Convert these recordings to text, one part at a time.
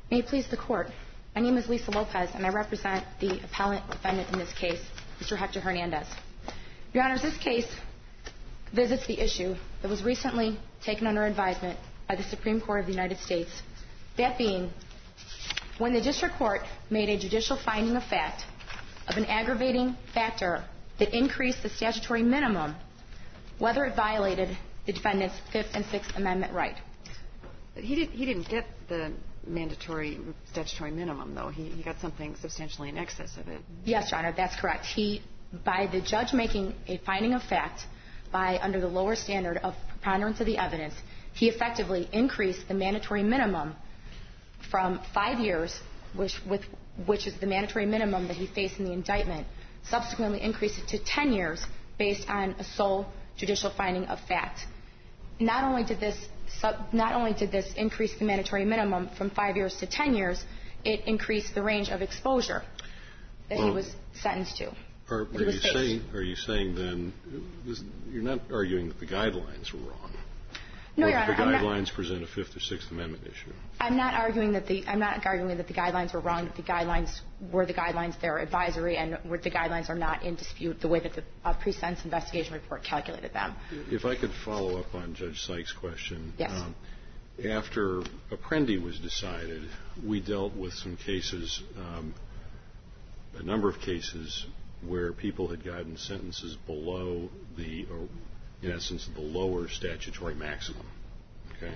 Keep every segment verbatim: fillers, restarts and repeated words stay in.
May it please the Court. My name is Lisa Lopez, and I represent the appellant defendant in this case, Mister Hector Hernandez. Your Honors, this case visits the issue that was recently taken under advisement by the Supreme Court of the United States, that being when the District Court made a judicial finding of fact of an aggravating factor that increased the statutory minimum, whether it violated the defendant's Fifth and Sixth Amendment right. But he, did, he didn't get the mandatory statutory minimum, though. He, he got something substantially in excess of it. Yes, Your Honor, that's correct. He, by the judge making a finding of fact, by under the lower standard of preponderance of the evidence, he effectively increased the mandatory minimum from five years, which, with, which is the mandatory minimum that he faced in the indictment, subsequently increased it to ten years based on a sole judicial finding of fact. Not only did this sub, not only did this increase the mandatory minimum from five years to ten years, it increased the range of exposure that well, he was sentenced to. Are, are, you saying, are you saying then, this, you're not arguing that the guidelines were wrong? No, or Your Honor. The guidelines not, present a Fifth or Sixth Amendment issue. I'm not arguing that the I'm not arguing that the guidelines were wrong. That the guidelines were the guidelines. They're advisory, and where the guidelines are not in dispute the way that the uh, pre-sentence investigation report calculated them. If I could follow up on Judge Sykes' question. Yes. Um, after Apprendi was decided, we dealt with some cases, um, a number of cases where people had gotten sentences below the, or in essence, the lower statutory maximum. Okay?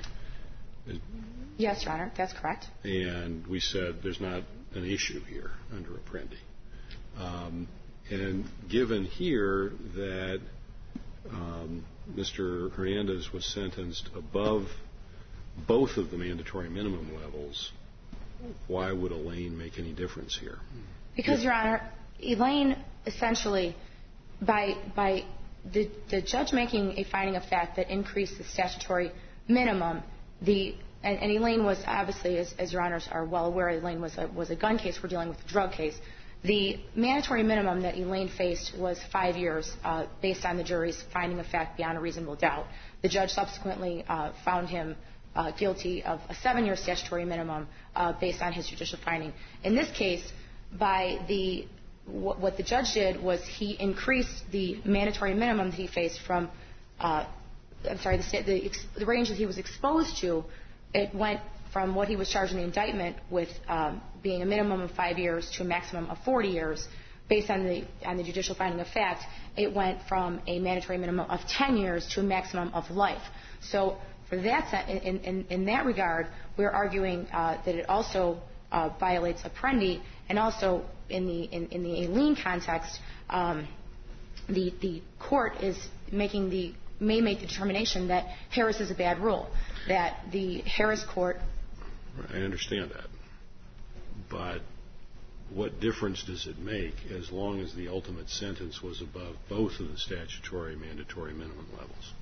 Yes, Your Honor, that's correct. And we said there's not an issue here under Apprendi. Um, and given here that um, Mister Hernandez was sentenced above both of the mandatory minimum levels, why would Elaine make any difference here? Because, if, Your Honor, Elaine essentially, by by the, the judge making a finding of fact that increased the statutory minimum, the and, and Elaine was obviously, as, as Your Honors are well aware, Elaine was a, was a gun case. We're dealing with a drug case. The mandatory minimum that Elaine faced was five years uh, based on the jury's finding of fact beyond a reasonable doubt. The judge subsequently uh, found him uh, guilty of a seven-year statutory minimum uh, based on his judicial finding. In this case, by the what the judge did was he increased the mandatory minimum that he faced from, uh, I'm sorry, the, the, the range that he was exposed to. It went from what he was charged in the indictment with um, being a minimum of five years to a maximum of forty years, based on the on the judicial finding of fact. It went from a mandatory minimum of ten years to a maximum of life. So for that, in, in, in that regard, we're arguing uh, that it also uh, violates Apprendi, and also in the in, in the Elaine context, um, the the court is making the may make the determination that Harris is a bad rule, that the Harris court. I understand that, but what difference does it make as long as the ultimate sentence was above both of the statutory and mandatory minimum levels?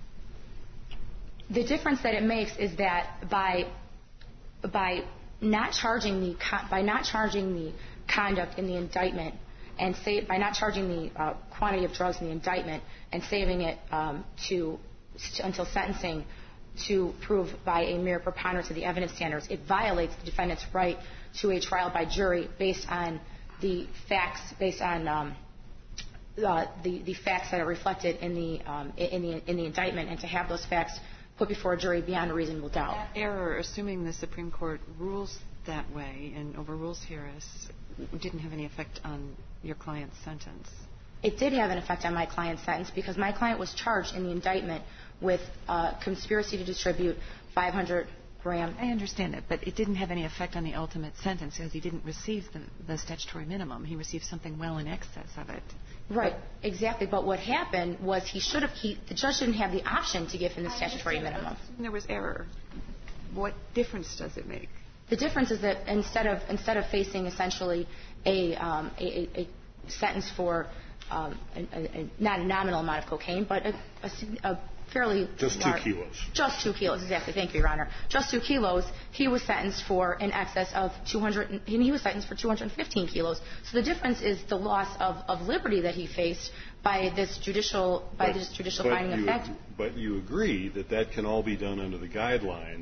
The difference that it makes is that by by not charging the by not charging the conduct in the indictment and say, by not charging the uh, quantity of drugs in the indictment and saving it um, to, to until sentencing to prove by a mere preponderance of the evidence standards, it violates the defendant's right to a trial by jury based on the facts, based on um, uh, the the facts that are reflected in the um, in the in the indictment, and to have those facts put before a jury beyond a reasonable doubt. That error, assuming the Supreme Court rules that way and overrules Harris, didn't have any effect on your client's sentence. It did have an effect on my client's sentence because my client was charged in the indictment with uh, conspiracy to distribute five hundred grams. I understand that, but it didn't have any effect on the ultimate sentence because he didn't receive the, the statutory minimum. He received something well in excess of it. Right, exactly. But what happened was he should have, he, the judge didn't have the option to give him the statutory minimum. There was error. What difference does it make? The difference is that instead of instead of facing essentially a um, a, a, a sentence for um, a, a, a, not a nominal amount of cocaine, but a, a, a fairly just large, two kilos. Just two kilos, exactly. Thank you, Your Honor. Just two kilos. He was sentenced for in excess of two hundred, and he was sentenced for two hundred fifteen kilos. So the difference is the loss of, of liberty that he faced by this judicial by but, this judicial but finding you, of fact. But you agree that that can all be done under the guidelines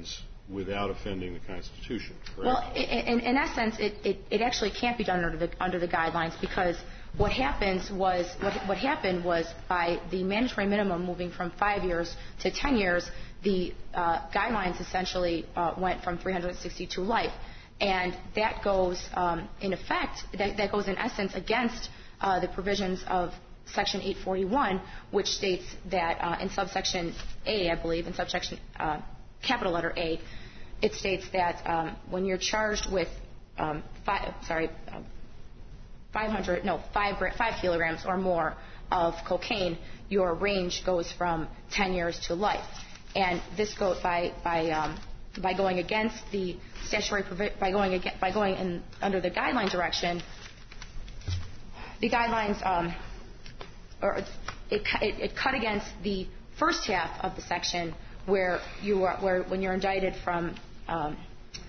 without offending the Constitution, correct? Well, in, in essence, it, it, it actually can't be done under the, under the guidelines because what happens was what, what happened was by the mandatory minimum moving from five years to ten years, the uh, guidelines essentially uh, went from three hundred sixty to life, and that goes um, in effect that, that goes in essence against uh, the provisions of Section eight forty-one, which states that uh, in subsection A, I believe, in subsection uh, capital letter A, it states that um, when you're charged with um, five, sorry. Uh, five hundred, no, five, five kilograms or more of cocaine, your range goes from ten years to life. And this goes by by um, by going against the statutory provi- by going against, by going in under the guideline direction. The guidelines, um, or it, it it cut against the first half of the section where you are where when you're indicted from. Um,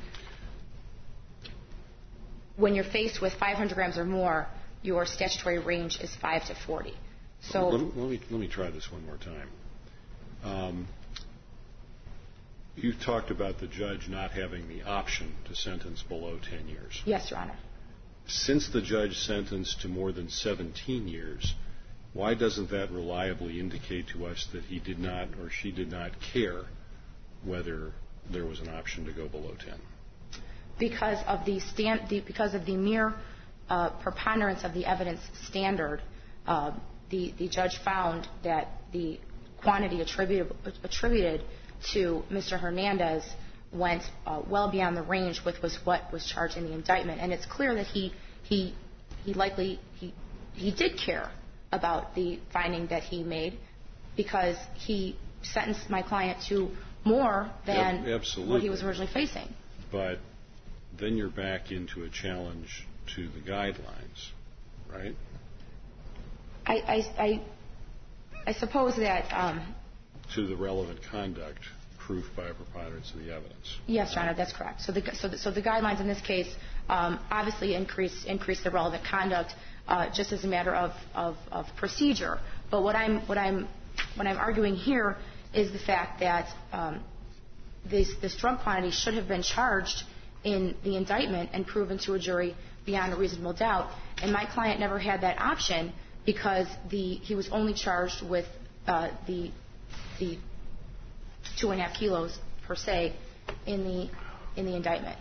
When you're faced with five hundred grams or more, your statutory range is five to forty. So let me, let me, let me try this one more time. Um, you talked about the judge not having the option to sentence below ten years. Yes, Your Honor. Since the judge sentenced to more than seventeen years, why doesn't that reliably indicate to us that he did not or she did not care whether there was an option to go below ten? Because of the, stand, the because of the mere uh, preponderance of the evidence standard, uh, the the judge found that the quantity attributed attributed to Mister Hernandez went uh, well beyond the range with was what was charged in the indictment, and it's clear that he he he likely he he did care about the finding that he made because he sentenced my client to more than yep, what he was originally facing. But then you're back into a challenge to the guidelines, right? I, I, I, I suppose that... Um, to the relevant conduct, proof by a preponderance of the evidence. Yes, Your Honor, that's correct. So the, so the, so the guidelines in this case um, obviously increase, increase the relevant conduct uh, just as a matter of, of, of procedure. But what I'm, what, I'm, what I'm arguing here is the fact that um, this, this drug quantity should have been charged in the indictment and proven to a jury beyond a reasonable doubt. And my client never had that option because the, he was only charged with uh, the, the two and a half kilos per se in the, in the indictment.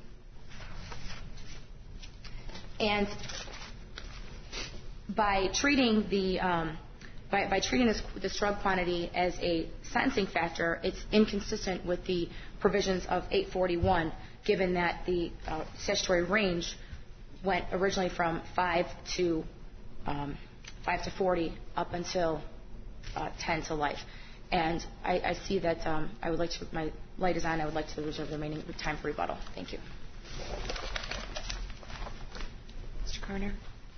And by treating the um, by, by treating this, this drug quantity as a sentencing factor, it's inconsistent with the provisions of eight forty-one, given that the uh, statutory range went originally from five to um, five to forty up until uh, ten to life. And I, I see that um, I would like to. My light is on. I would like to reserve the remaining time for rebuttal. Thank you. Mister Carner.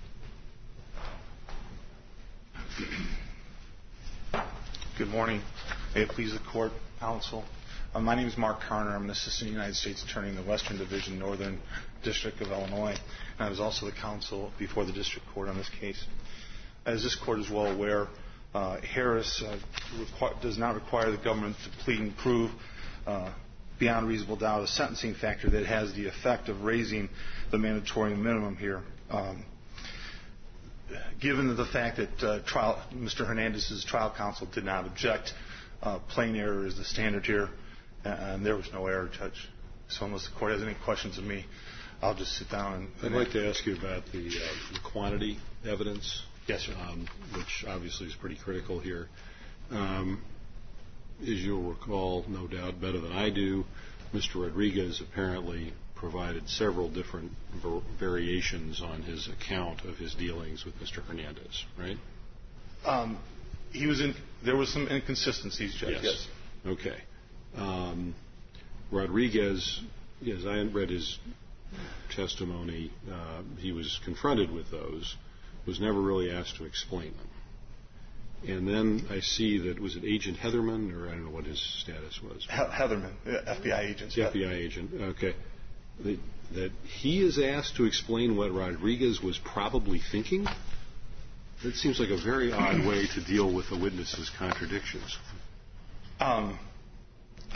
Good morning. May it please the court, counsel. Uh, my name is Mark Carner. I'm an assistant United States attorney in the Western Division, Northern District of Illinois. And I was also the counsel before the district court on this case. As this court is well aware, uh, Harris uh, requ- does not require the government to plead and prove uh, beyond reasonable doubt a sentencing factor that has the effect of raising the mandatory minimum here. Um, Given the fact that uh, trial, Mister Hernandez's trial counsel did not object, uh, plain error is the standard here, and there was no error, Judge. So unless the court has any questions of me, I'll just sit down and... I'd like to ask you about the, uh, the quantity evidence. Yes, sir. Um, which obviously is pretty critical here. Um, as you'll recall, no doubt better than I do, Mister Rodriguez apparently provided several different ver- variations on his account of his dealings with Mister Hernandez, right? Um, he was in. There was some inconsistencies, Judge. Yes. yes. Okay. Um, Rodriguez, as I read his testimony, uh, he was confronted with those, was never really asked to explain them. And then I see that, was it Agent Heatherman, or I don't know what his status was? He- Heatherman, F B I agent. F B I agent, okay. The, that he is asked to explain what Rodriguez was probably thinking? That seems like a very odd way to deal with a witness's contradictions. Um,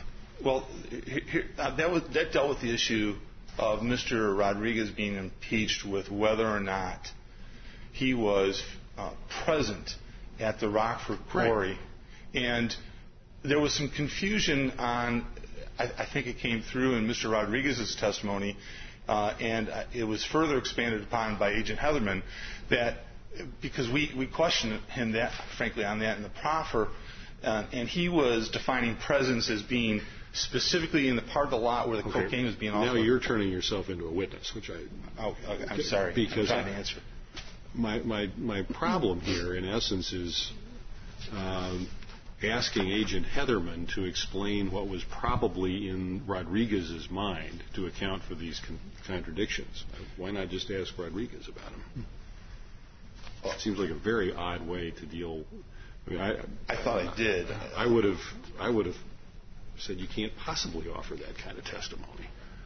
Well, here, uh, that, was, that dealt with the issue of Mister Rodriguez being impeached with whether or not he was uh, present at the Rockford quarry. Right. And there was some confusion on, I, I think it came through in Mister Rodriguez's testimony, uh, and it was further expanded upon by Agent Heatherman, that because we, we questioned him, that, frankly, on that in the proffer, uh, and he was defining presence as being specifically in the part of the lot where the okay. cocaine was being offered. Now you're turning yourself into a witness, which I... Oh, okay. I'm sorry. Because I'm trying to answer. My, my, my problem here, in essence, is um, asking Agent Heatherman to explain what was probably in Rodriguez's mind to account for these con- contradictions. Why not just ask Rodriguez about them? Well, it seems like a very odd way to deal. I mean, I, I thought I did. I would have. I would have said you can't possibly offer that kind of testimony.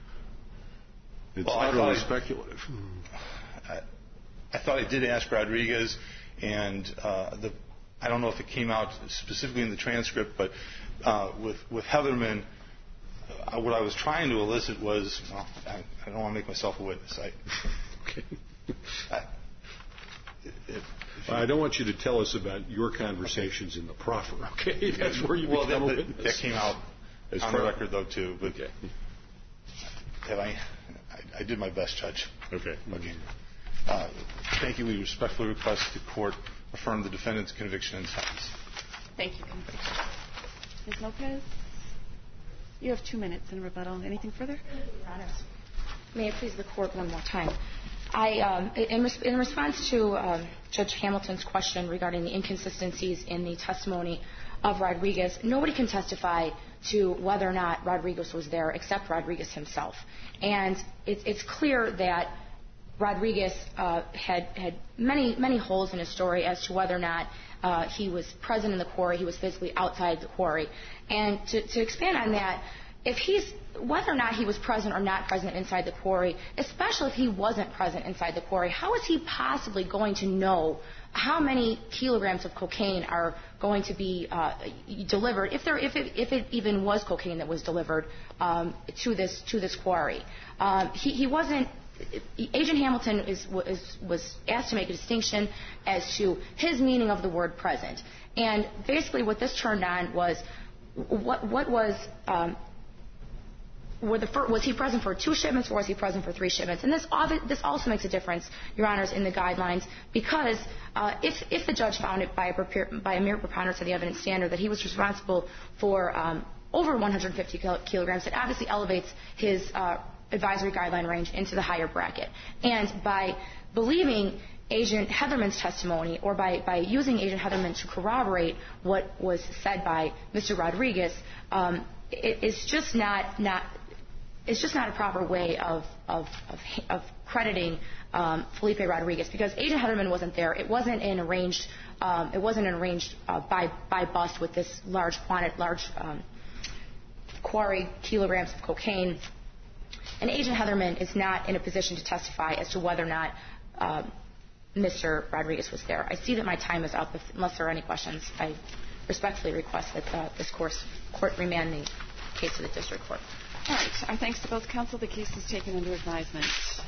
It's well, utterly I speculative. I, I thought I did ask Rodriguez, and uh, the, I don't know if it came out specifically in the transcript, but uh, with, with Heatherman, uh, what I was trying to elicit was, well, I, I don't want to make myself a witness. I, okay. I, if, if I don't want you to tell us about your conversations okay. in the proffer, okay? That's where you well, become that, a witness. That came out As on the record, though, too. But okay. have I, I, I did my best, Judge. Okay. Okay. Uh, thank you. We respectfully request the court affirm the defendant's conviction and sentence. Thank you. Miz Lopez, you have two minutes in rebuttal. Anything further? Your Honor, may it please the court one more time. I, um, in, res- in response to um, Judge Hamilton's question regarding the inconsistencies in the testimony of Rodriguez, nobody can testify to whether or not Rodriguez was there except Rodriguez himself. And it's, it's clear that Rodriguez uh, had, had many, many holes in his story as to whether or not uh, he was present in the quarry, he was physically outside the quarry. And to, to expand on that, if he's, whether or not he was present or not present inside the quarry, especially if he wasn't present inside the quarry, how is he possibly going to know how many kilograms of cocaine are going to be uh, delivered, if there, if it, if it even was cocaine that was delivered um, to this to this quarry? Um, he, he wasn't. Agent Hamilton is, was, was asked to make a distinction as to his meaning of the word present, and basically what this turned on was what, what was. Um, Were the first, was he present for two shipments or was he present for three shipments? And this, this also makes a difference, Your Honors, in the guidelines, because uh, if, if the judge found it by a, by a mere preponderance of the evidence standard that he was responsible for um, over one hundred fifty kilograms, it obviously elevates his uh, advisory guideline range into the higher bracket. And by believing Agent Heatherman's testimony, or by, by using Agent Heatherman to corroborate what was said by Mister Rodriguez, um, it, it's just not not. It's just not a proper way of of, of, of crediting um, Felipe Rodriguez, because Agent Heatherman wasn't there. It wasn't an arranged. Um, it wasn't an arranged uh, by by bust with this large quantity, large um, quarry kilograms of cocaine. And Agent Heatherman is not in a position to testify as to whether or not um, Mister Rodriguez was there. I see that my time is up. If, unless there are any questions, I respectfully request that uh, this course, court remand the case to the district court. All right. Our thanks to both counsel. The case is taken under advisement.